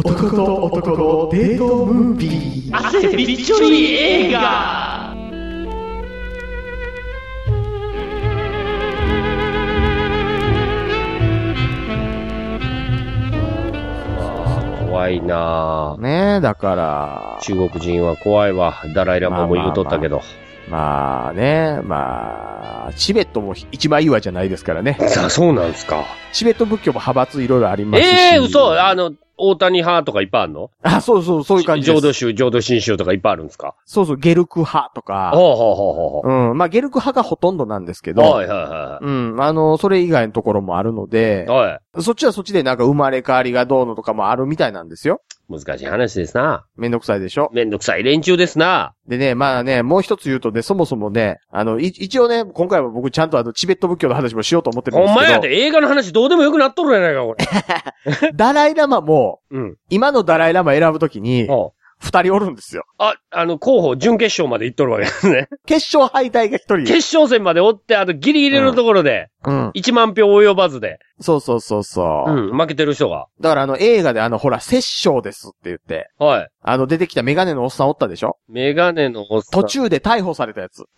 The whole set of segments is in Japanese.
男と男のデートムービー。 汗びっちょり映画。怖いなぁ。 ねえ、だから。 中国人は怖いわ。ダライラマも言うとったけど。 まあね、チベットも一枚岩じゃないですからね。 さあ、そうなんですか。 チベット仏教も派閥いろいろありますし。 嘘。大谷派とかいっぱいあるの？ そういう感じです。 浄土真宗とかいっぱいあるんですか？ そう、ゲルク派とか。ゲルク派がほとんどなんですけど。それ以外のところもあるので。そっちはそっちでなんか生まれ変わりがどうのとかもあるみたいなんですよ。 難しい話ですな。 めんどくさいでしょ？ めんどくさい連中ですな。 でね、もう一つ言うとね、そもそもね、一応ね、今回は僕ちゃんとチベット仏教の話もしようと思ってるんですけど。 ほんまやで、映画の話どうでもよくなっとるやないか、これ。 ダライラマも、今のダライラマ選ぶときに、二人おるんですよ。 候補、準決勝まで行っとるわけですね。 決勝敗退が一人。 決勝戦までおって、ギリギリのところで、1万票及ばずで。 そう。 負けてる人が。 だから映画でほら、殺生ですって言って。出てきたメガネのおっさんおったでしょ？ メガネのおっさん。 途中で逮捕されたやつ。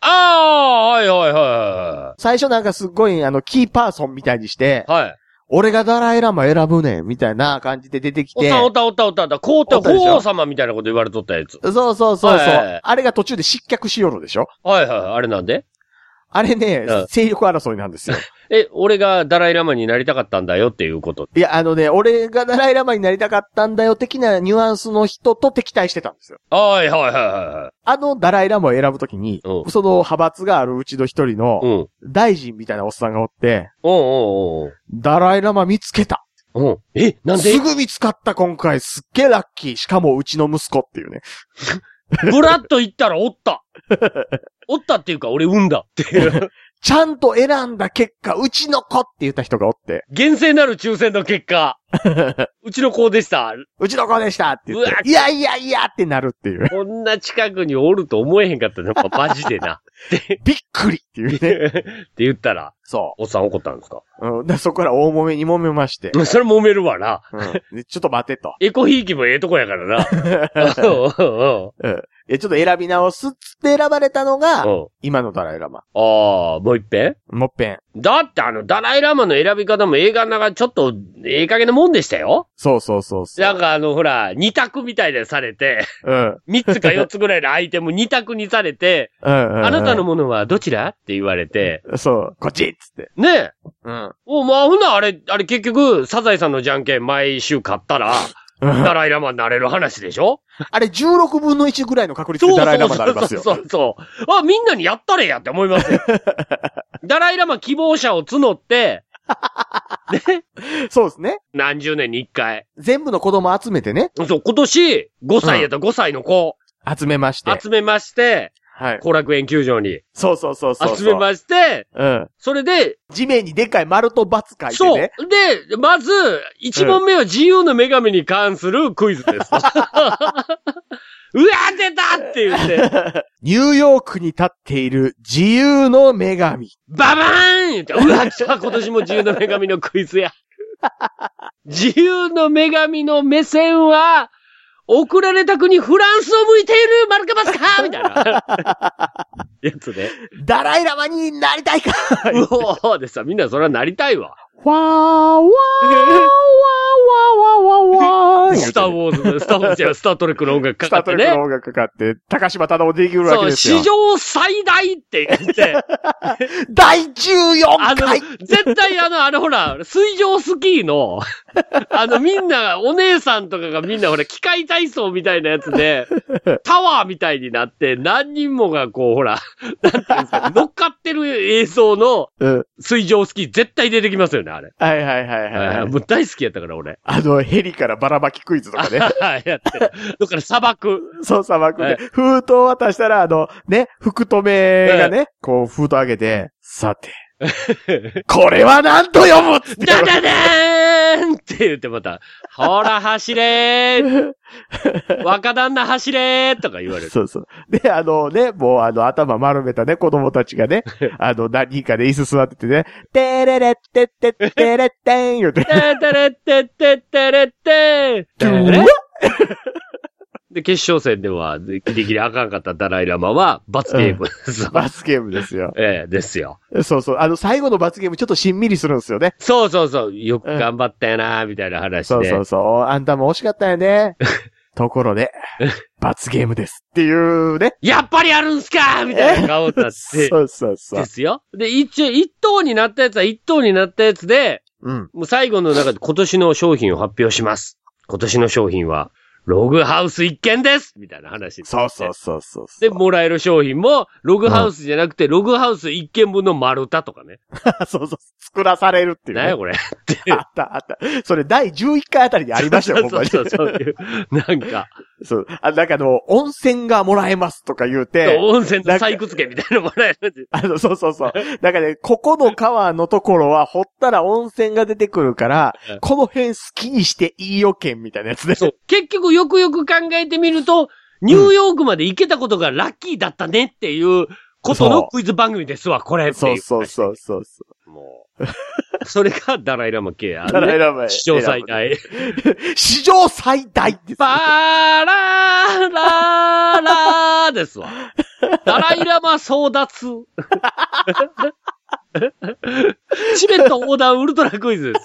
はい。 最初なんかすっごいキーパーソンみたいにして。俺がダライラマ選ぶねん、みたいな感じで出てきて。 おった。皇后様みたいなこと言われとったやつ。 そう。あれが途中で失脚しよるでしょ？ あれなんで？ あれね、勢力争いなんですよ。 俺がダライラマになりたかったんだよっていうこと。 いや、俺がダライラマになりたかったんだよ的なニュアンスの人と敵対してたんですよ。ダライラマを選ぶときに、その派閥があるうちの一人の、大臣みたいなおっさんがおって、ダライラマ見つけた。 なんですぐ見つかった今回、すっげえラッキー。しかもうちの息子っていうね。 ブラッと言ったらおった。おったっていうか俺産んだっていう。 ちゃんと選んだ結果、うちの子って言った人がおって。 厳正なる抽選の結果。うちの子でした。 うちの子でしたって言って。いやってなるっていう。 こんな近くにおると思えへんかったね。マジでな。 びっくりっていうね。 って言ったら。 そう。 おっさん怒ったんですか？ そこから大揉めに揉めまして。 それ揉めるわな。 ちょっと待てと。 エコひいきもええとこやからな。 ちょっと選び直すっつって選ばれたのが、今のダライラマ。 もう一遍？ もっぺん。 だってダライラマの選び方も映画の中ちょっとええ加減なもんでしたよ。 そう。 なんかほら、二択みたいでされて、三つか四つぐらいのアイテム二択にされて、あなたのものはどちらって言われて、 こっちっつって。 ねえ。ほんなあれ結局、サザエさんのじゃんけん毎週買ったら、ダライラマになれる話でしょ？ あれ16分の1ぐらいの確率でダライラマになりますよ。 そう。みんなにやったれやって思いますよ。ダライラマ希望者を募って、ね。 そうですね。 何十年に一回。 全部の子供集めてね。 そう、今年、5歳やったら5歳の子。 集めまして、 後楽園球場に。 そう。 集めまして、それで、 地面にでっかい丸と×書いてね。 そう。で、まず、1問目は自由の女神に関するクイズです。うわ出たって言って。 ニューヨークに立っている自由の女神。 ババーン言って、うわじゃあ今年も自由の女神のクイズや。自由の女神の目線は、送られた国フランスを向いているマルカバスカみたいな。やつで。 ダライラマになりたいかうおーでさ、みんなそれはなりたいわ。 わースターウォーズやスタートレックの音楽かかってね。 スタートレックの音楽かかって、高島忠夫できるわけですよ。 そう、史上最大って言って。 第14回絶対ほら、水上スキーの、みんな、お姉さんとかがみんなほら、機械体操みたいなやつで、タワーみたいになって、何人もがこう、ほら、なんていうんですか、乗っかってる映像の、水上スキー絶対出てきますよね、あれ。 はい。 もう大好きやったから、俺。 ヘリからばらまきクイズとかね。 やって。だから砂漠。 そう、砂漠で。封筒渡したら、福留がね、こう、封筒上げて、さて、 これは何と読むっつって。 ダダダーンって言ってまた、ほら走れー若旦那走れーとか言われる。 そうそう。で、もう頭丸めたね、子供たちがね、何人かで椅子座っててね、てれれってってってれってん言うて。 てれってってってれってんてれで、決勝戦では、ギリギリあかんかったダライラマは、罰ゲームです。 罰ゲームですよ。 ですよ。 そうそう。最後の罰ゲームちょっとしんみりするんですよね。 そうそうそう。よく頑張ったよなみたいな話で。 そうそうそう。あんたも惜しかったよね。ところで、罰ゲームですっていうね。 やっぱりあるんすかみたいな顔だって。 そうそうそう。 ですよ。で、一等になったやつは一等になったやつで、もう最後の中で今年の商品を発表します。今年の商品は、ログハウス一軒ですみたいな話。 そうそうそうそう。 で、もらえる商品も、ログハウスじゃなくて、ログハウス一軒分の丸太とかね。 そうそう。作らされるっていう、ね。 何やこれ。 あった。それ第11回あたりにありましたよ、 そういう。なんか。 そう。なんか温泉がもらえますとか言うて。 温泉の採掘権みたいなのもらえる。 そうそうそう。なんかね、ここの川のところは掘ったら温泉が出てくるから、この辺好きにしていいよ券みたいなやつで。 そう。結局よくよく考えてみると、ニューヨークまで行けたことがラッキーだったねっていうことのクイズ番組ですわ、これっていう。 そう。 もう。それがダライラマ系。 ダライラマ。 史上最大。 史上最大です。 バーラーラーラーですわ。ダライラマ争奪。チベット横断ウルトラクイズです。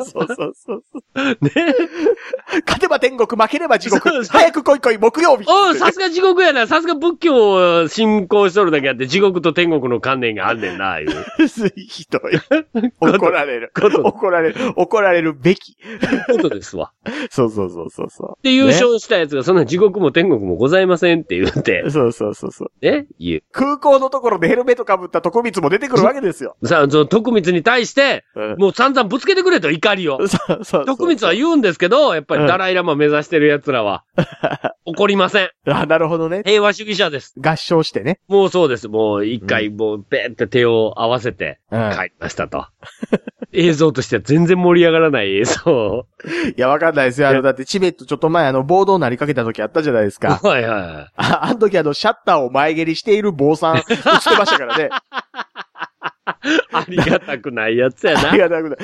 そう。 ね。 勝てば天国、負ければ地獄。早く来い木曜日。 さすが地獄やな。さすが仏教を信仰しとるだけあって、地獄と天国の観念があんねんな、いう。 ひどい。怒られるべき。 ことですわ。 そう。 で、優勝したやつが、そんな地獄も天国もございませんって言って。 そう。 ね言う。 空港のところでヘルメット被った徳光も出てくるわけですよ。 さあ、徳光に対して、もう散々ぶつけてくれと怒りを。 そう。 徳光は言うんですけど、やっぱりダライラマ目指してる奴らは、怒りません。 なるほどね。 平和主義者です。 合唱してね。 もうそうです。もう一回、もう、ペーって手を合わせて、帰りましたと。映像としては全然盛り上がらない映像。 いや、わかんないですよ。だってチベットちょっと前暴動になりかけた時あったじゃないですか。 はい。 あの時シャッターを前蹴りしている坊さん映ってましたからね。 ありがたくないやつやな。 ありがたくない。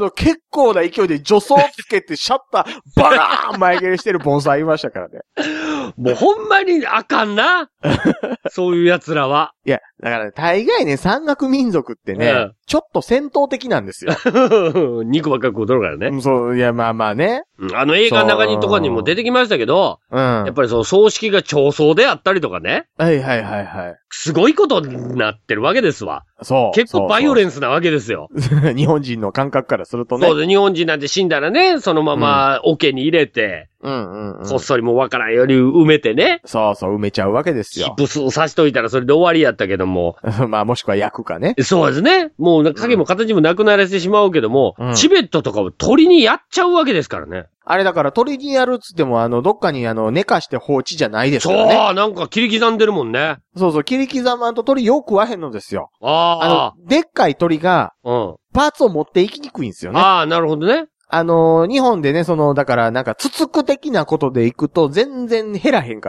結構な勢いで助走つけてシャッターバカーン前蹴りしてる盆栽いましたからね。 もうほんまにあかんな。そういう奴らは。 いや、だから大概ね、山岳民族ってね、ちょっと戦闘的なんですよ。 肉ばっか食うとるからね。 そう、いや、まあね。 映画の中にとかにも出てきましたけど、やっぱりその葬式が長葬であったりとかね。 はい。 すごいことになってるわけですわ。 そう。 結構バイオレンスなわけですよ。 日本人の感覚からするとね。 そうで、日本人なんて死んだらね、そのまま桶に入れて、こっそりもうわからんように埋めてね。 そう、埋めちゃうわけですよ。 ブスを刺しといたらそれで終わりやったけども。 まあもしくは焼くかね。 そうですね。もう影も形もなくならせてしまうけども、チベットとかを鳥にやっちゃうわけですからね。 あれだから鳥にやるっつってもどっかに寝かして放置じゃないですからね。 そう、なんか切り刻んでるもんね。 そう、切り刻まんと鳥よく食わへんのですよ。 でっかい鳥が、パーツを持っていきにくいんですよね。 なるほどね。 日本でね、だからなんか、つつく的なことで行くと全然減らへんから、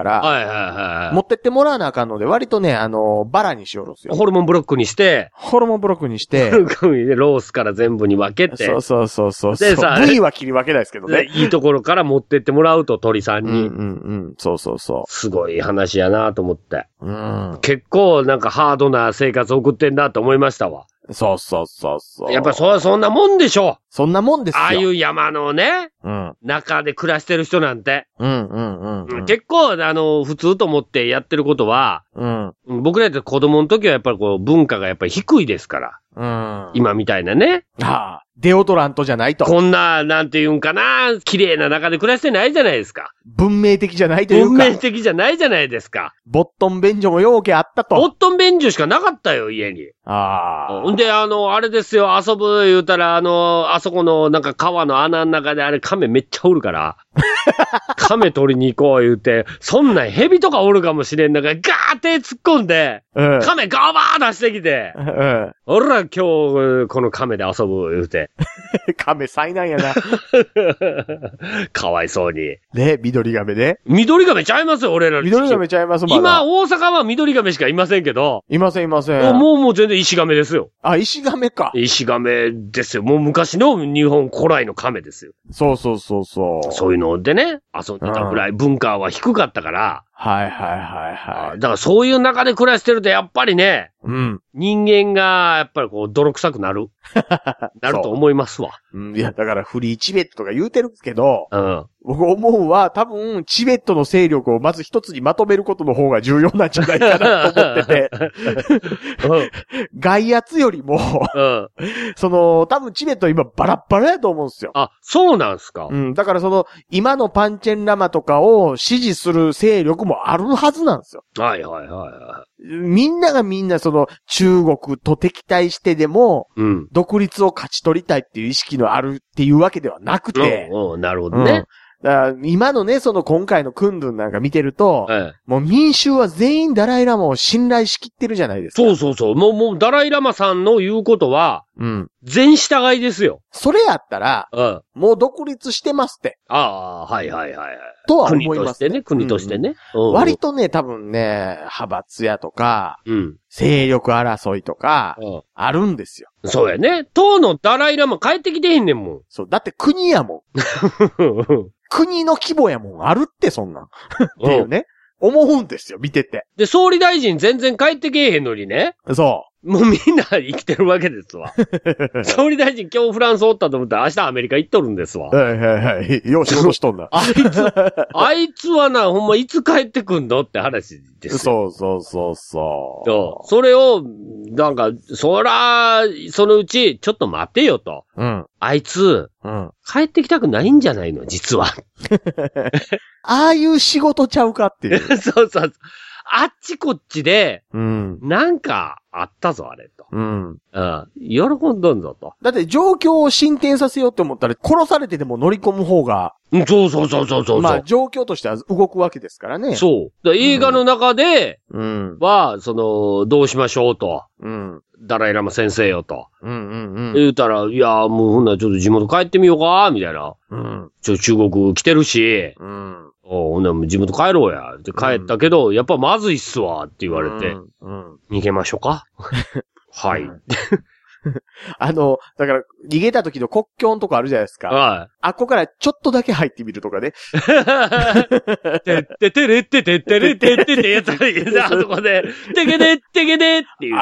持ってってもらわなあかんので、割とね、バラにしよるんですよ。 ホルモンブロックにして、 ロースから全部に分けて。 そう。 でさ、 部位は切り分けないですけどね。 いいところから持ってってもらうと、鳥さんに。 そう。 すごい話やなと思って。結構なんかハードな生活を送ってんだと思いましたわ。 そう。 やっぱそんなもんでしょ。 そんなもんですよ。 ああいう山のね、中で暮らしてる人なんて。結構、普通と思ってやってることは、僕らって子供の時はやっぱり文化がやっぱり低いですから。今みたいなね。 デオドラントじゃないと。 こんな、なんていうんかな、綺麗な中で暮らしてないじゃないですか。 文明的じゃないというか。 文明的じゃないじゃないですか。 ボットン便所もようけあったと。 ボットン便所しかなかったよ、家に。 んで、あれですよ、遊ぶ言うたら、あそこのなんか川の穴の中であれ亀めっちゃおるから、亀取りに行こう言うて、そんなん蛇とかおるかもしれん中、ガーって突っ込んで、亀ガバー出してきて、俺ら今日この亀で遊ぶ言うて。 亀災難やな。 かわいそうに。 ね、緑亀で。 緑亀ちゃいますよ、俺ら。 緑亀ちゃいますもん。 今、大阪は緑亀しかいませんけど。 いません。 もう全然石亀ですよ。 あ、石亀か。 石亀ですよ。もう昔の日本古来の亀ですよ。 そう。 そういうのでね、遊んでたぐらい文化は低かったから。 はい。 だからそういう中で暮らしてるとやっぱりね、人間がやっぱりこう泥臭くなる。なると思いますわ。 いや、だからフリーチベットとか言うてるんですけど、僕思うは多分チベットの勢力をまず一つにまとめることの方が重要なんじゃないかなと思ってて、外圧よりも、多分チベット今バラッバラやと思うんですよ。 あ、そうなんすか。 だから今のパンチェンラマとかを支持する勢力もあるはずなんですよ。 はい。 みんながみんな中国と敵対してでも、独立を勝ち取りたいっていう意識のあるっていうわけではなくて。 なるほどね。 だから今のね、今回のクンドゥンなんか見てると、もう民衆は全員ダライラマを信頼しきってるじゃないですか。 そう。もうダライラマさんの言うことは、全従いですよ。 それやったら、もう独立してますって。 はい。 とは思います、 ね。国としてね。 割とね、多分ね、派閥やとか、勢力争いとか、あるんですよ。 そうやね。当のダライラマ帰ってきてへんねんもん。 そう、だって国やもん。国の規模やもん、あるってそんなん。っていうね。思うんですよ、見てて。 で、総理大臣全然帰ってけえへんのにね。 そう。 もうみんな生きてるわけですわ。総理大臣今日フランスおったと思ったら明日アメリカ行っとるんですわ。 はい。よう仕事しとんな。 あいつはな、ほんまいつ帰ってくんのって話ですよ。 そう。 それを、なんか、そのうち、ちょっと待てよと。あいつ、帰ってきたくないんじゃないの実は。 ああいう仕事ちゃうかっていう。 そう。あっちこっちで、なんかあったぞ、あれと。喜んどんぞと。 だって状況を進展させようって思ったら殺されてでも乗り込む方が。 そう。 まあ状況としては動くわけですからね。 そう。映画の中で、は、どうしましょうと。ダライラマ先生よと。言うたら、いや、もうほんならちょっと地元帰ってみようか、みたいな。中国来てるし、ほんなら地元帰ろうや。って帰ったけど、やっぱまずいっすわ、って言われて。逃げましょうかはい。 だから、逃げた時の国境のとこあるじゃないですか。 はい。 あっこからちょっとだけ入ってみるとかね。 てっててれっててってれってってってやつがいいな、あそこで。てけでってけでって言う。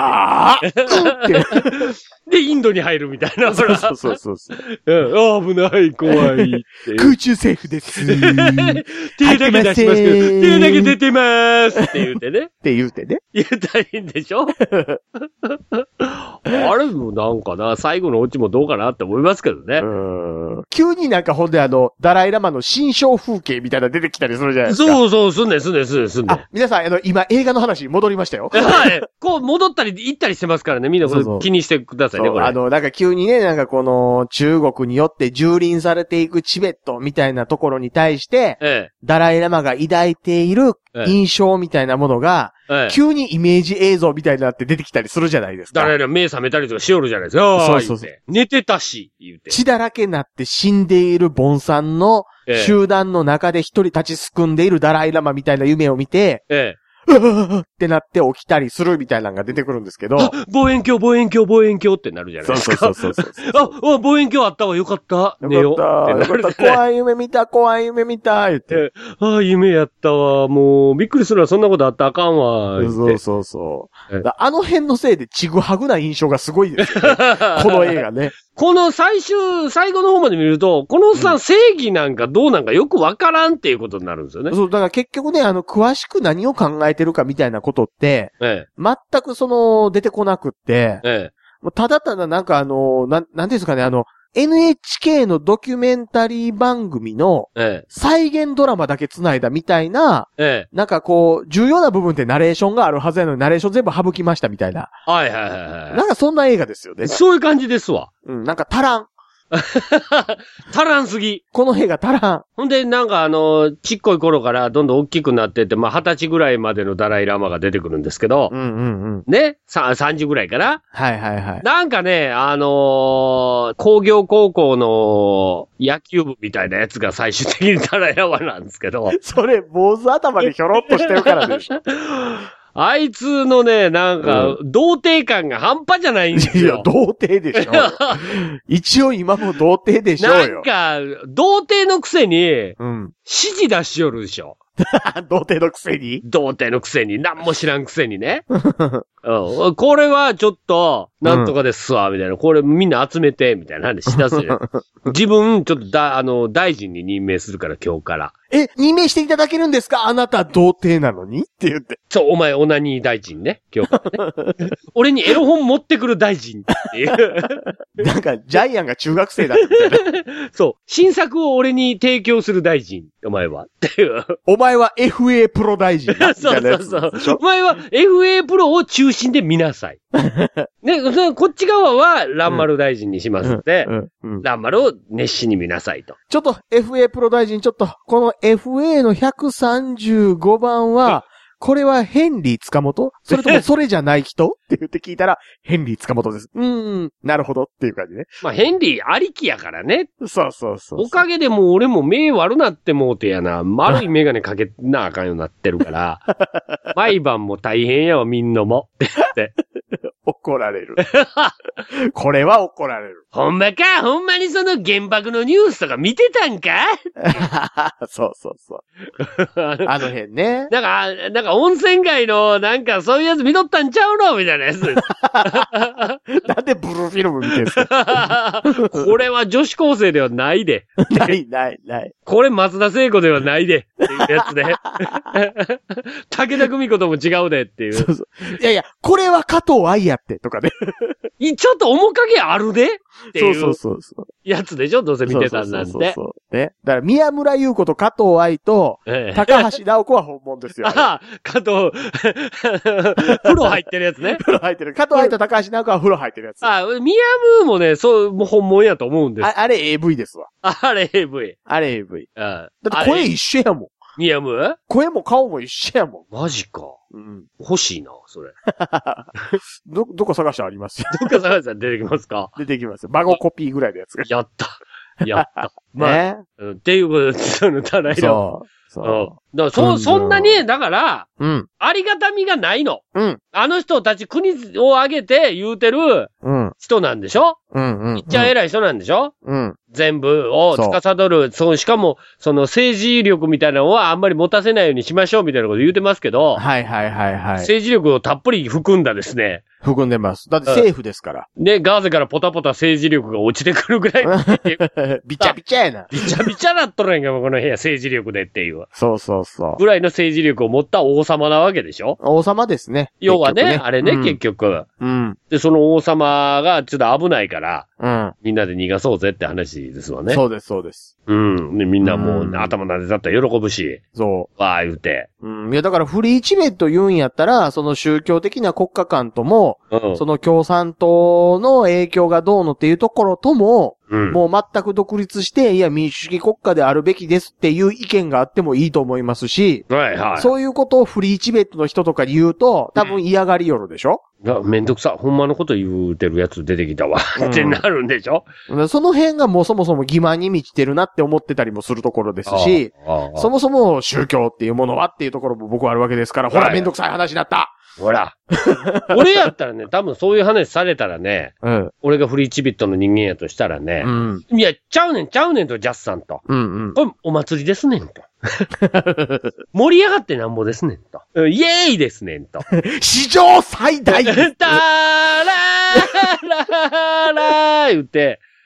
で、インドに入るみたいな。 そう。 危ない、怖いって。 空中セーフです。 手だけ出しますけど、手だけ出てまーすって言うてね。 言うたらいいんでしょあれもなんかな、最後のオチもどうかなって思いますけどね。 急になんかほんでダライラマの新象風景みたいな出てきたりするじゃないですか。 そう、すんねん。 皆さん、今映画の話に戻りましたよ。 はい。こう戻ったり行ったりしてますからね、みんな気にしてくださいね、これ。 なんか急にね、なんかこの中国によって蹂躙されていくチベットみたいなところに対して、ダライラマが抱いている印象みたいなものが、急にイメージ映像みたいになって出てきたりするじゃないですか。 ダライラマ目覚めたりとかしおるじゃないですか。そう。寝てたし、言うて。 血だらけになって死んでいるボンさんの集団の中で一人立ちすくんでいるダライラマみたいな夢を見て、ってなって起きたりするみたいなのが出てくるんですけど。 望遠鏡ってなるじゃないですか。 そう。 望遠鏡あったわ、よかった。寝よう。 怖い夢見た、言って。 夢やったわ。もう、びっくりするわ、そんなことあったらあかんわ。 そう。あの辺のせいでちぐはぐな印象がすごいですよね。この映画ね。 この最後の方まで見ると、このおっさん正義なんかどうなんかよくわからんっていうことになるんですよね。 そう、だから結局ね、詳しく何を考えてるかみたいなことって、全く出てこなくって、もうただただなんかなんていうんですかね、 NHK のドキュメンタリー番組の、再現ドラマだけ繋いだみたいな、なんかこう、重要な部分ってナレーションがあるはずやのにナレーション全部省きましたみたいな。 はいはいはいはい。 なんかそんな映画ですよね。 そういう感じですわ。 うん、なんか足らん。 足らんすぎ。 この映画足らん。 ほんで、なんかちっこい頃からどんどん大きくなってって、まあ、20歳ぐらいまでのダライラマが出てくるんですけど、ね、30ぐらいかな。 はいはいはい。 なんかね、工業高校の野球部みたいなやつが最終的にダライラマなんですけど。 それ、坊主頭でひょろっとしてるからでしょ。 あいつのね、なんか、童貞感が半端じゃないんですよ。 いや、童貞でしょ。一応今も童貞でしょうよ。 なんか、童貞のくせに、指示出しよるでしょ。 童貞のくせに童貞のくせに、なんも知らんくせにね。これはちょっと、なんとかですわ、みたいな。これみんな集めて、みたいな話しだすよ。自分、ちょっと大臣に任命するから、今日から。 任命していただけるんですか？あなた童貞なのにって言って。 そう、お前オナニー大臣ね。今日からね。俺にエロ本持ってくる大臣っていう。 なんか、ジャイアンが中学生だったみたいな。 そう。新作を俺に提供する大臣。お前は。っていう。 お前は FA プロ大臣。 そうそうそう。お前は FA プロを中心で見なさい。ね、こっち側はランマル大臣にしますので、ランマルを熱心に見なさいと。 ちょっと FA プロ大臣、この FA の135番は、これはヘンリー塚本？それともそれじゃない人って言って聞いたら、ヘンリー塚本です。なるほどっていう感じね。 まあ、ヘンリーありきやからね。 そうそうそう。 おかげでもう俺も目悪なってもうてやな。丸いメガネかけなあかんようになってるから。毎晩も大変やわ、みんなも。って言って。 怒られる。これは怒られる。 ほんまか？ほんまにその原爆のニュースとか見てたんか？ そうそうそう。あの辺ね。 なんか温泉街のなんかそういうやつ見とったんちゃうのみたいなやつ。 なんでブルーフィルム見てんすか？ これは女子高生ではないで。 ない。 これ松田聖子ではないで。っていうやつで。武田久美子とも違うでっていう。 そうそう。いやいや、これは加藤愛やってとかね。 ちょっと面影あるでっていう。 そう。 やつでしょどうせ見てたんなんて。 そうね。だから宮村優子と加藤愛と、高橋直子は本物ですよ。 加藤、風呂入ってるやつね。 風呂入ってる。加藤愛と高橋直子は風呂入ってるやつ。 宮ムもね、もう本物やと思うんです。 あれ AV ですわ。 あれ AV。 あれ AV。だって声一緒やもん。 宮ム？ 声も顔も一緒やもん。マジか。欲しいな、それ。 どこ探してありますよ。 どこ探したら出てきますか？ 出てきますよ。孫コピーぐらいのやつが。 やった。まあ、っていうことで、その、ただいま。だからそんなに、だから、ありがたみがないの。あの人たち国を挙げて言うてる人なんでしょ？いっちゃ偉い人なんでしょ？全部を司る、しかも、その政治力みたいなのはあんまり持たせないようにしましょうみたいなこと言うてますけど、政治力をたっぷり含んだですね。 含んでます。だって政府ですから。 ね、ガーゼからポタポタ政治力が落ちてくるぐらい。 ビチャビチャやな。 ビチャビチャなっとるんやんか、この部屋政治力でっていう。 そう。 ぐらいの政治力を持った王様なわけでしょ？ 王様ですね。 要はね、あれね、結局。で、その王様がちょっと危ないから、みんなで逃がそうぜって話ですわね。 そうです。 で、みんなもう頭撫でたったら喜ぶし。 そう。 わー言うて。 いや、だからフリーチベット言うんやったら、その宗教的な国家観とも、その共産党の影響がどうのっていうところとも、もう全く独立して、いや、民主主義国家であるべきですっていう意見があってもいいと思いますし、そういうことをフリーチベットの人とかに言うと、多分嫌がりよるでしょ？ めんどくさ。ほんまのこと言うてるやつ出てきたわ。ってなるんでしょ？ その辺がもうそもそも欺瞞に満ちてるなって思ってたりもするところですし、そもそも宗教っていうものはっていうところも僕はあるわけですから、ほら、めんどくさい話になった。 ほら。俺やったらね、多分そういう話されたらね、俺がフリーチビットの人間やとしたらね、いや、ちゃうねんと、ジャスさんと。これ、お祭りですねんと。盛り上がってなんぼですねんと。イエーイですねんと。 史上最大タラーラーラー言って、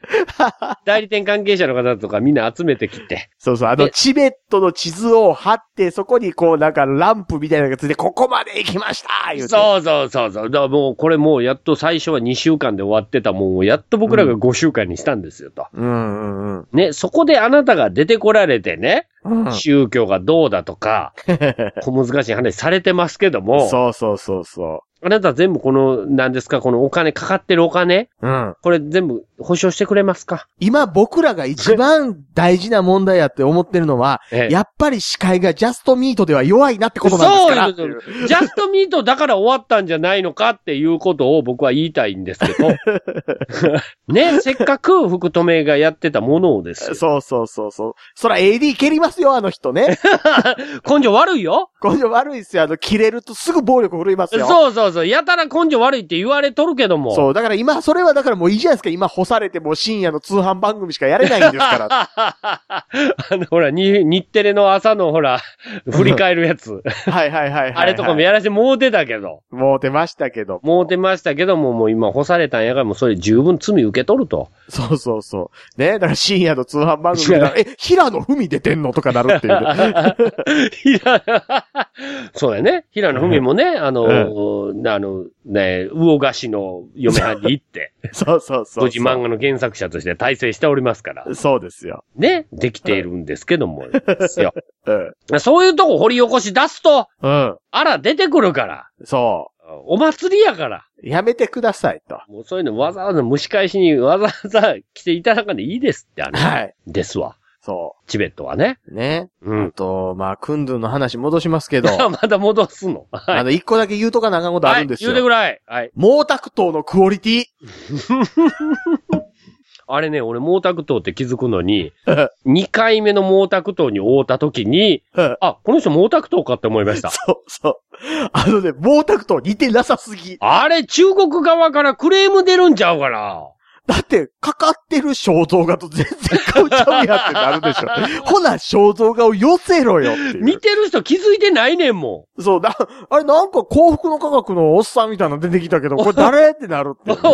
代理店関係者の方とかみんな集めてきて。 そうそう、チベットの地図を貼って、そこにこうなんかランプみたいなのがついて、ここまで行きました言うて。 そう。だからもう、これもうやっと最初は2週間で終わってたもんを、やっと僕らが5週間にしたんですよと。ね、そこであなたが出てこられてね、宗教がどうだとか、小難しい話されてますけども。 そう。 あなた全部この、何ですか、このお金、かかってるお金、これ全部保証してくれますか？ 今僕らが一番大事な問題やって思ってるのは、やっぱり司会がジャストミートでは弱いなってことなんですから。 そうジャストミートだから終わったんじゃないのかっていうことを僕は言いたいんですけど。ね、せっかく福留がやってたものをですよ。 そう。そら AD 蹴りますよ、あの人ね。 根性悪いよ。 根性悪いっすよ。切れるとすぐ暴力振るいますよ。 そう。やたら根性悪いって言われとるけども。 そう。だから今、それはだからもういいじゃないですか。今干されても深夜の通販番組しかやれないんですから。 ほら、日テレの朝のほら、振り返るやつ。 はい。あれとかもやらしてもうてたけど。 もうてましたけどもう今干されたんやからもうそれ十分罪受け取ると。 そう。ね。だから深夜の通販番組が、平野文出てんのとかなるっていう。 そうやね。平野文もね、魚菓子の嫁はんに行って。 そう。 無事漫画の原作者として大成しておりますから。 そうですよ。 ね。できているんですけども。ですよ。そういうとこ掘り起こし出すと、あら出てくるから。 そう。 お祭りやから。 やめてくださいと。 もうそういうのわざわざ蒸し返しにわざわざ来ていただかんでいいですって、 はい。 ですわ。 そう。 チベットはね。 ね。あと、クンドゥの話戻しますけど。 まだ戻すの。 一個だけ言うとかなあかんことあるんですよ。 言うてくらい。はい。 毛沢東のクオリティ。 あれね、俺毛沢東って気づくのに、2回目の毛沢東に会うた時に、この人毛沢東かって思いました。 そう。毛沢東似てなさすぎ。 あれ、中国側からクレーム出るんちゃうかな。 だって、かかってる肖像画と全然変わっちゃうやってなるでしょ。ほな、肖像画を寄せろよっていう。 見てる人気づいてないねんもん。そうだ、あれなんか幸福の科学のおっさんみたいなの出てきたけど、これ誰ってなるって、ね。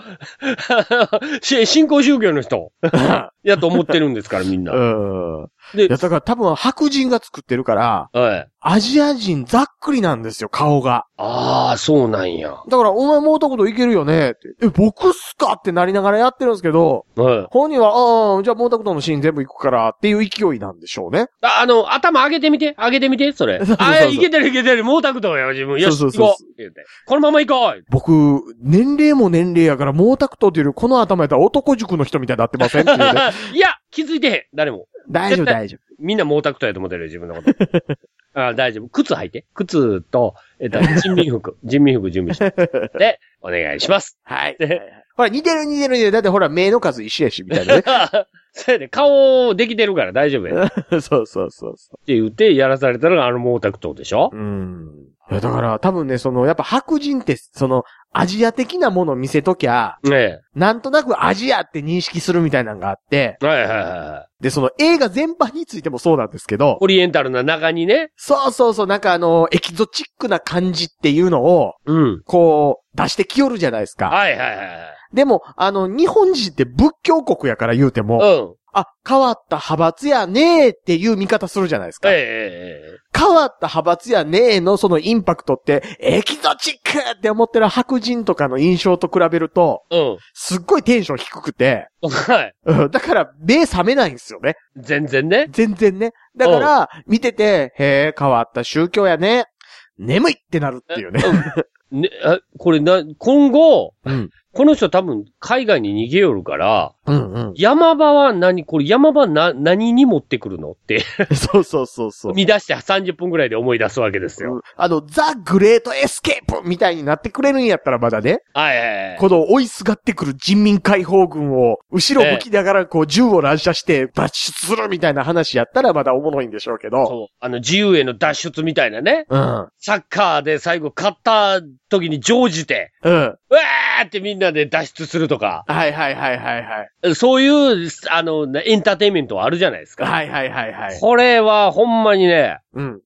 新興宗教の人。やと思ってるんですから、みんな。 で、いや、だから多分白人が作ってるから、アジア人ざっくりなんですよ、顔が。 ああ、そうなんや。 だから、お前毛沢東いけるよねって。僕っすかってなりながらやってるんですけど、本人は、じゃあ毛沢東のシーン全部行くからっていう勢いなんでしょうね。 頭上げてみて、それ。いけてる、毛沢東や、自分。よし、行こう。このまま行こう。 僕、年齢も年齢やから毛沢東っていうよりこの頭やったら男塾の人みたいになってませんっていうね。 いや、気づいてへん、誰も。 大丈夫。 みんな毛沢東やと思ってるよ、自分のこと。大丈夫。靴履いて。靴と、人民服準備して。で、お願いします。 はい。ほら、似てる。だってほら、目の数一緒やし、みたいなね。 それで、顔できてるから大丈夫や。 そう。 って言ってやらされたのが毛沢東でしょ？ いや、だから多分ね、やっぱ白人って、アジア的なものを見せときゃ、なんとなくアジアって認識するみたいなのがあって、で、映画全般についてもそうなんですけど、 オリエンタルな中にね。 そう、なんかエキゾチックな感じっていうのを、こう、出してきよるじゃないですか。でも、日本人って仏教国やから言うても、変わった派閥やねーっていう見方するじゃないですか。変わった派閥やねーのそのインパクトって、エキゾチックって思ってる白人とかの印象と比べると、すっごいテンション低くて、だから目覚めないんですよね。 全然ね。 だから、見てて、変わった宗教やね。眠いってなるっていうね。 これ今後、この人多分海外に逃げよるから、山場は山場何に持ってくるのって。 そう。 見出して30分くらいで思い出すわけですよ。 ザ・グレート・エスケープみたいになってくれるんやったらまだね。この追いすがってくる人民解放軍を、後ろ向きながらこう銃を乱射して脱出するみたいな話やったらまだおもろいんでしょうけど。 そう。自由への脱出みたいなね。サッカーで最後勝った時に乗じて、うわーってみんなで脱出するとか。そういう、エンターテインメントはあるじゃないですか。これはほんまにね、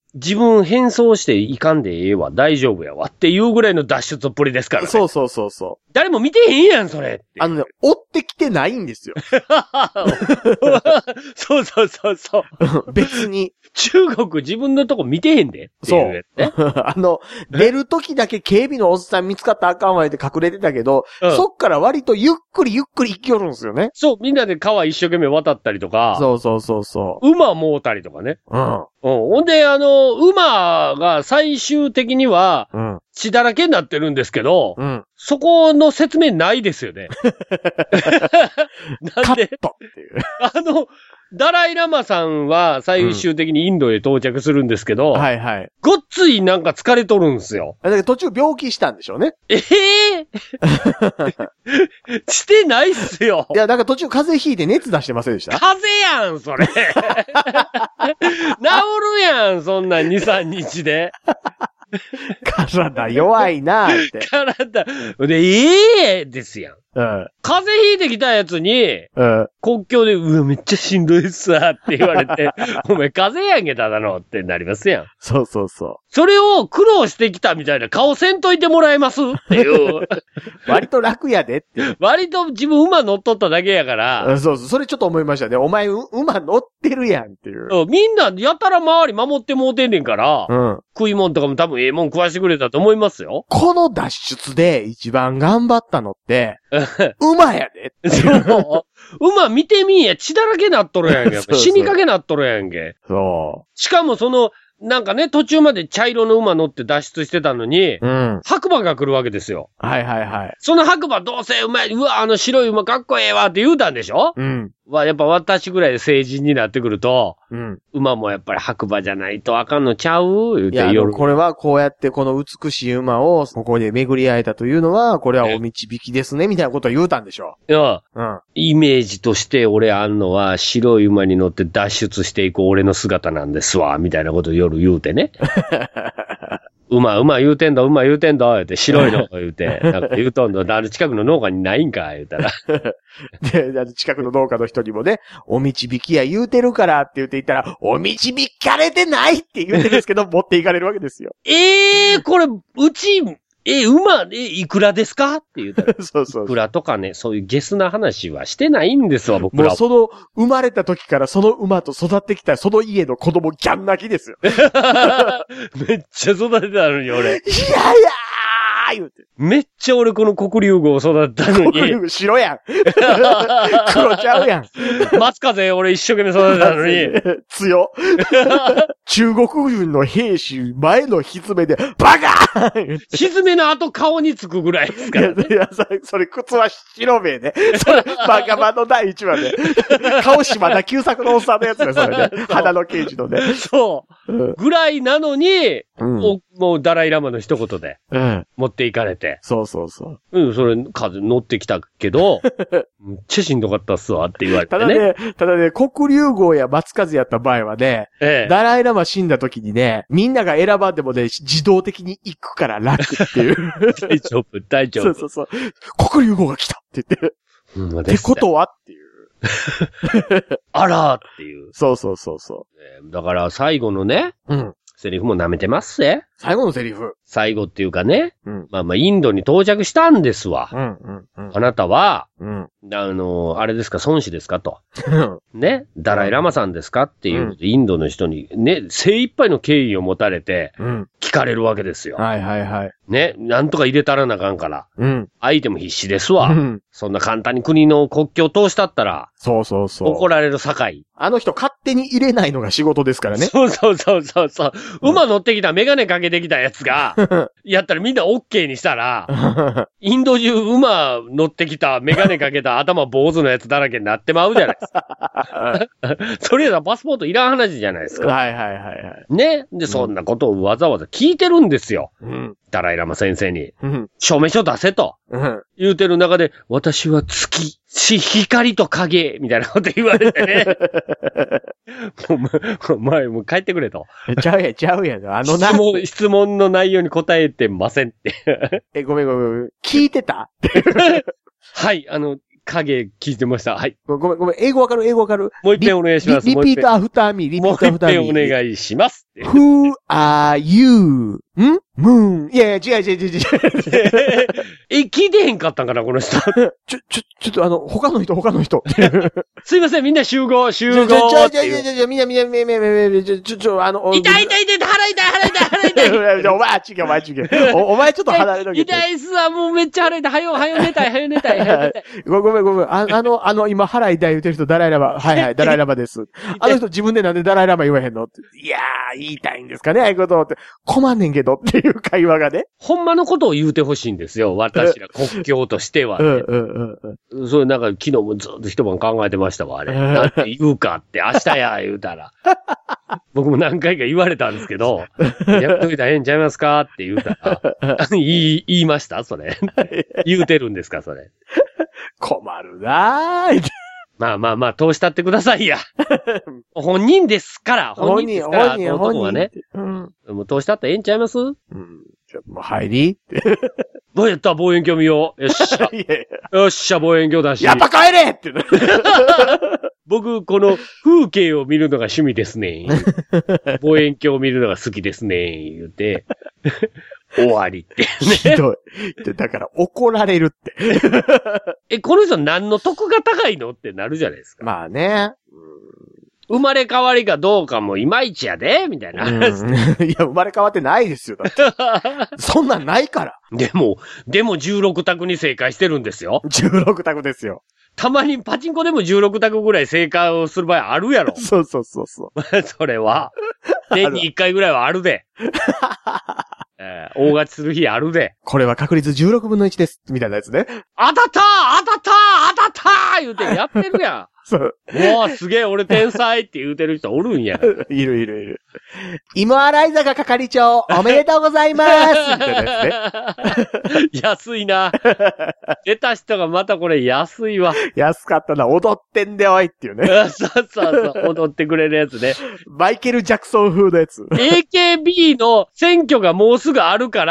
自分変装していかんでええわ、大丈夫やわっていうぐらいの脱出っぷりですからね。 そうそうそうそう。 誰も見てへんやん、それ。 追ってきてないんですよ。 そうそうそうそう。 別に。 中国自分のとこ見てへんで。 そう。出る時だけ警備のおっさん見つかったらあかんわって隠れてたけど、そっから割とゆっくり行きよるんですよね。 そう、みんなで川一生懸命渡ったりとか。 そうそうそうそう。 馬もうたりとかね。ほんで、馬が最終的には、血だらけになってるんですけど、そこの説明ないですよね。なんで、 カットっていう。 ダライラマさんは最終的にインドへ到着するんですけど、 はいはい。 ごっついなんか疲れとるんですよ。 だから途中病気したんでしょうね。 してないっすよ。 いや、だから途中風邪ひいて熱出してませんでした？ 風邪やん、それ。治るやん、そんなん2、3日で。 体弱いなーって。 体、ですやん。風邪ひいてきたやつに、国境で、めっちゃしんどいっすわって言われて、お前風邪やんけただのってなりますやん。 そうそうそう。 それを苦労してきたみたいな顔せんといてもらえますっていう。 割と楽やでって。 割と自分馬乗っとっただけやから。 そうそう。それちょっと思いましたね。お前馬乗ってるやんっていう。 みんなやたら周り守ってもうてんねんから、食い物とかも多分ええもん食わしてくれたと思いますよ。 この脱出で一番頑張ったのって、馬やで。 そう。馬見てみんや、血だらけなっとるやんけ。そうそう死にかけなっとるやんけ。 そう。 しかもなんかね、途中まで茶色の馬乗って脱出してたのに、白馬が来るわけですよ。 はいはいはい。 その白馬どうせうまい、白い馬かっこええわって言うたんでしょ？やっぱ私ぐらいで成人になってくると、馬もやっぱり白馬じゃないとあかんのちゃう言うて夜。 これはこうやってこの美しい馬をここで巡り会えたというのは、これはお導きですね、みたいなことを言うたんでしょ。 いや、イメージとして俺あんのは白い馬に乗って脱出していく俺の姿なんですわ、みたいなことを夜言うてね。馬言うてんだ、言うてて、白いの言うて、なんか言うとんの、近くの農家にないんか、言うたら。 で、近くの農家の人にもね、お導きや言うてるからって言って言ったら、お導かれてないって言うてるんですけど、持っていかれるわけですよ。 これ、うち、馬、いくらですかって言うたら。 そうそう。 いくらとかね、そういうゲスな話はしてないんですわ、僕ら。 もう生まれた時からその馬と育ってきたその家の子供ギャン泣きですよ。 めっちゃ育てたのに、俺。 いや言うて。 めっちゃ俺この黒竜号育てたのに。 黒竜号白やん。黒ちゃうやん。 松風俺一生懸命育てたのに。 強。中国軍の兵士前のひずめで、バカひずめの後顔につくぐらいですから、ね。 いや、それ靴は白目ね。それ、バカバの第1話で。顔島田久作のおっさんのやつね、それね。肌の刑事のね。 そう。ぐらいなのに、もうダライラマの一言で。持っていかれて。 そうそうそう。 それ、乗ってきたけど、めっちゃしんどかったっすわって言われてね。 ただね、黒竜号や松風やった場合はね、ダライラマ死んだ時にね、みんなが選ばんでもね、自動的に行くから楽っていう。 大丈夫、大丈夫。 そうそうそう。黒竜号が来たって言って。ってことはっていう。 あらっていう。 そうそうそうそう。 だから最後のね、セリフも舐めてますね。 最後のセリフ。 最後っていうかね。インドに到着したんですわ。あなたは、あれですか、孫子ですかと。ね、ダライラマさんですかっていう、インドの人にね、精一杯の敬意を持たれて、聞かれるわけですよ。 はいはいはい。 ね、なんとか入れたらなあかんから。相手も必死ですわ。そんな簡単に国の国境を通したったら、 そうそうそう。 怒られる境。 あの人勝手に入れないのが仕事ですからね。 そうそうそうそうそう。馬乗ってきた、メガネかけてきたやつが、やったらみんなオッケーにしたら、インド中馬乗ってきた、メガネかけた、頭坊主のやつだらけになってまうじゃないですか。それやったらパスポートいらん話じゃないですか。 はいはいはいはい。 ね。で、そんなことをわざわざ聞いてるんですよ。ダライラマ先生に。証明書出せと。言うてる中で、私は月、光と影、みたいなこと言われてね。もう帰ってくれと。 ちゃうやん。 質問の内容に答えてませんって。 ごめん。聞いてたはい、 影聞いてました。はい。 ごめん。英語わかるもう一遍お願いします。 リピートアフターミー。 もう一遍お願いします。 Who are you? ムーン。いや違う。 聞いてへんかったんかな、この人。 ちょっと他の人。 すいません、みんな集合。みんな、 痛い、腹痛い。お前違う。お前ちょっと離れとけ。 痛いっすわ、もうめっちゃ腹痛い。はよ寝たい。 ごめん。今腹痛い言うてる人、ダライラマ。はい、ダライラマです。あの人自分でなんでダライラマ言わへんのって。いやー、言いたいんですかね、ああいうことって。困んねんけどっていう会話がね。 ほんまのことを言うてほしいんですよ。私ら国境としては、ね。それなんか昨日もずっと一晩考えてましたわ、あれ。なんて言うかって、明日や言うたら。僕も何回か言われたんですけど、やっといたらええんちゃいますかって言うたら、言いましたそれ。言うてるんですかそれ。 困るなー。 まあ、通したってくださいや。本人ですから、本人ですから、男はね。もう通したってええんちゃいます？ じゃもう入りどうやった望遠鏡見よう。よっしゃ。よっしゃ、望遠鏡だし。 やっぱ帰れって。 僕、この風景を見るのが趣味ですね。望遠鏡を見るのが好きですね。言うて。終わりってね。 ひどい。だから怒られるって。この人何の得が高いのってなるじゃないですか。 まあね。 生まれ変わりかどうかもいまいちやで、みたいな話。 いや、生まれ変わってないですよ。だってそんなんないから。 でも16択に正解してるんですよ。 16択ですよ。 たまにパチンコでも16択ぐらい正解をする場合あるやろ。 そう。 それは。年に1回ぐらいはあるで。大勝ちする日あるで。 これは確率16分の1です。みたいなやつね。 当たった言うてやってるやん。 そう。 もうすげえ俺天才って言うてる人おるんや。 いる。芋洗い坂係長、おめでとうございますみたいなやつね。 安いな。出た人がまたこれ安いわ。 安かったな。踊ってんでおいっていうね。 そう。踊ってくれるやつね。 マイケル・ジャクソン風のやつ。 AKB の選挙がもうすぐあるから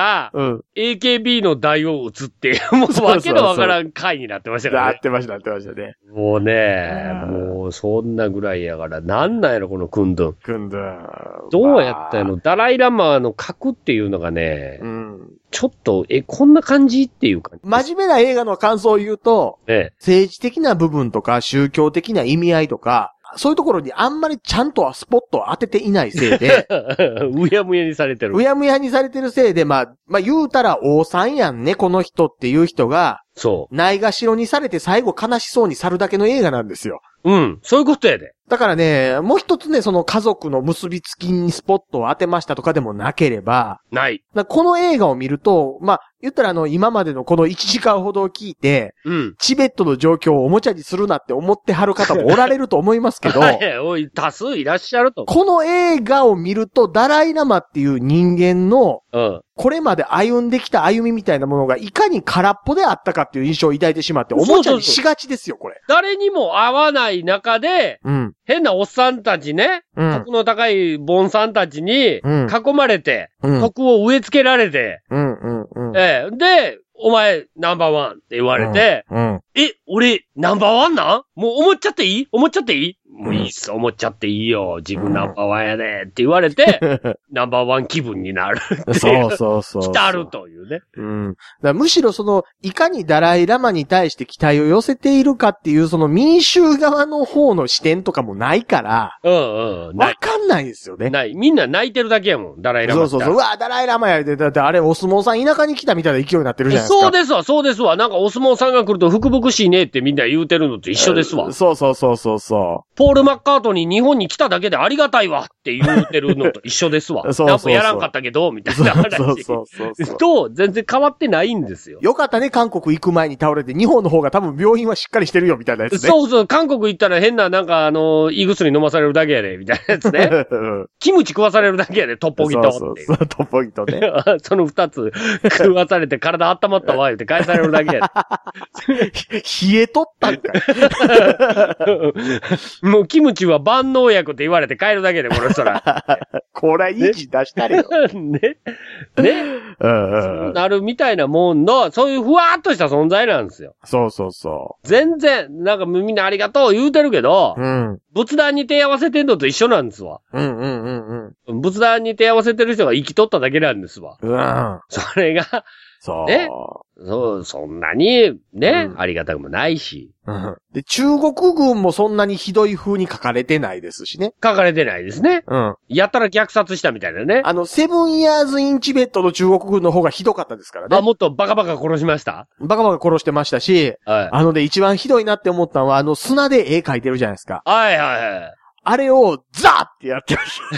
、AKB の台を打つっていう、もうわけのわからん回になってましたからね。 なってましたね。 もうね、もうそんなぐらいやから、なんなんやろ、このクンドゥン。どうやったの、ダライラマの格っていうのがね、ちょっと、こんな感じっていうか。 真面目な映画の感想を言うと、政治的な部分とか宗教的な意味合いとか、そういうところにあんまりちゃんとスポットを当てていないせいで、 うやむやにされてる。 うやむやにされてるせいで、まあ言うたら王さんやんね、この人っていう人が、 そう。 ないがしろにされて最後悲しそうに去るだけの映画なんですよ。 そういうことやで。 だからね、もう一つね、その家族の結びつきにスポットを当てましたとかでもなければ、 ない。 この映画を見ると、まあ、言ったら今までのこの1時間ほどを聞いて、チベットの状況をおもちゃにするなって思ってはる方もおられると思いますけど、 多数いらっしゃると。 この映画を見ると、ダライラマっていう人間の、これまで歩んできた歩みみたいなものがいかに空っぽであったかっていう印象を抱いてしまって、おもちゃにしがちですよ、これ。 誰にも合わない中で、変なおっさんたちね、徳の高いボンさんたちに囲まれて、徳を植え付けられて、で、お前ナンバーワンって言われて、俺ナンバーワンなん？もう思っちゃっていい？もういいっす、思っちゃっていいよ。自分ナンバーワンやでって言われて、ナンバーワン気分になるっていう。 そう。 浸るというね。 だむしろいかにダライラマに対して期待を寄せているかっていう、民衆側の方の視点とかもないから、わかんないですよね。 ない。みんな泣いてるだけやもん、ダライラマ。 そう。うわ、ダライラマやで、だってあれお相撲さん田舎に来たみたいな勢いになってるじゃないですか。そうですわ。なんかお相撲さんが来ると福々しいねってみんな言うてるのと一緒ですわ。 そう。 ポール・マッカートニー日本に来ただけでありがたいわって言うてるのと一緒ですわ。なんもやらんかったけど、みたいな話。と、全然変わってないんですよ。 よかったね、韓国行く前に倒れて、日本の方が多分病院はしっかりしてるよ、みたいなやつね。 そう、韓国行ったら変な、なんか胃薬飲まされるだけやで、みたいなやつね。キムチ食わされるだけやで、トッポギと。 そう、トッポギとね。 その二つ食わされて体温まったわ、言って返されるだけやで。 冷えとったんかい。 ももうキムチは万能薬って言われて帰るだけで、この人ら。 これいい字出したりよ。 ね。なるみたいなもんの、そういうふわーっとした存在なんですよ。 そうそうそう。 全然、なんかみんなありがとう言うてるけど、仏壇に手合わせてんのと一緒なんですわ。仏壇に手合わせてる人が生きとっただけなんですわ。それが、 そう。 ね。そんなに、ね、ありがたくもないし。 で、中国軍もそんなにひどい風に書かれてないですしね。 書かれてないですね。やったら虐殺したみたいなね。 セブンイヤーズインチベットの中国軍の方がひどかったですからね。 もっとバカバカ殺しました？ バカバカ殺してましたし、で、一番ひどいなって思ったのは、砂で絵描いてるじゃないですか。 はいはいはい。 あれを、ザーってやってました。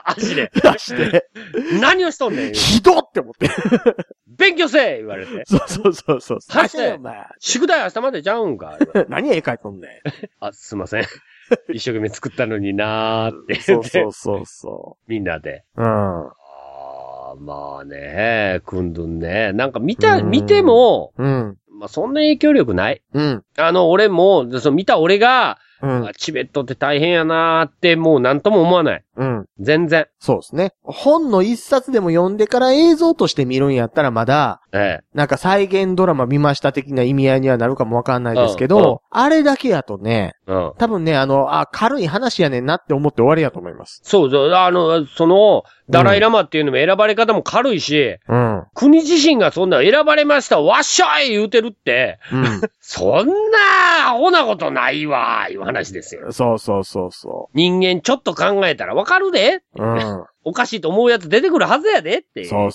足で。 足で。 何をしとんねん。 ひどって思って。 勉強せえ言われて。 そう。 さして、宿題明日までちゃうんか。 何絵描いとんねん。すいません。一生懸命作ったのになーって。 そう。 みんなで。まあね、くんどんね。なんか見ても、まあそんな影響力ない。俺も、見た俺が、チベットって大変やなーってもうなんとも思わない。全然。 そうですね。本の一冊でも読んでから映像として見るんやったらまだ、なんか再現ドラマ見ました的な意味合いにはなるかもわかんないですけど、あれだけやとね、多分ね、軽い話やねんなって思って終わりやと思います。 そう、ダライラマっていうのも選ばれ方も軽いし、国自身がそんな選ばれました、わっしゃい言うてるって、そんなアホなことないわ、いう話ですよ。 そう。 人間ちょっと考えたらわかるで、おかしいと思うやつ出てくるはずやでって。 そう。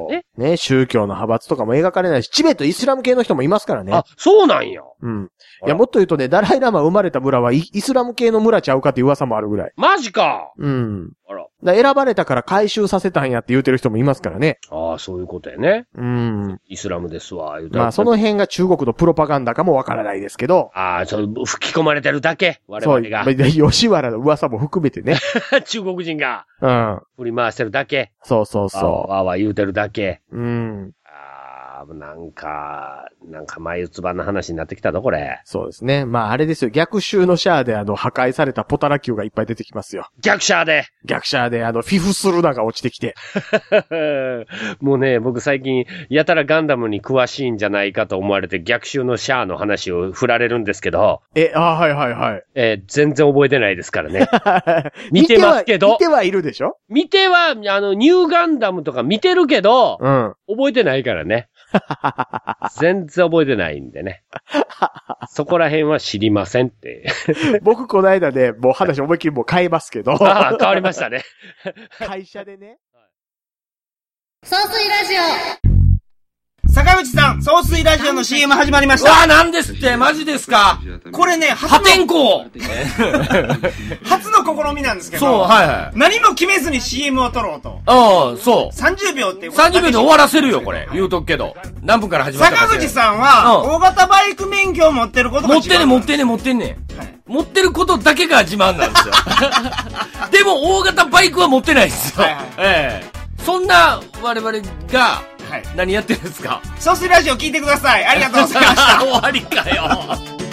ね、宗教の派閥とかも描かれないし、チベットイスラム系の人もいますからね。 そうなんや。 いや、もっと言うとね、ダライラマ生まれた村はイスラム系の村ちゃうかっていう噂もあるぐらい。 マジか。 選ばれたから回収させたんやって言うてる人もいますからね。 そういうことやね。イスラムですわ。 まあ、その辺が中国のプロパガンダかもわからないですけど。 吹き込まれてるだけ。我々が。 そう。吉原の噂も含めてね。 中国人が。振り回してるだけ。 そう。 わー言うてるだけ。なんか眉唾の話になってきたぞ、これ。 そうですね。まあ、あれですよ。逆襲のシャアで破壊されたポタラ級がいっぱい出てきますよ。 逆シャアで、 フィフスルナが落ちてきて。 もうね、僕最近、やたらガンダムに詳しいんじゃないかと思われて、逆襲のシャアの話を振られるんですけど。 はい。 全然覚えてないですからね。見てますけど。 見てはいるでしょ？ 見ては、ニューガンダムとか見てるけど、覚えてないからね。全然覚えてないんでね。そこら辺は知りませんって。 僕この間でもう話思いっきりもう変えますけど。 変わりましたね。 会社でね。 総水ラジオ。 坂口さん、総水ラジオの CM 始まりました。 なんですって、マジですか。 これね、 破天荒初の試みなんですけど。 そう、はい。 何も決めずに CM を撮ろうと。 そう。 30秒って 30秒で終わらせるよ、これ。言うとくけど。何分から始まったか。 坂口さんは、大型バイク免許を持ってることが持ってんねん。持ってることだけが自慢なんですよ。でも、大型バイクは持ってないですよ。そんな、我々が、何やってるんですか？ 総水ラジオ聞いてください。ありがとうございました。 終わりかよ。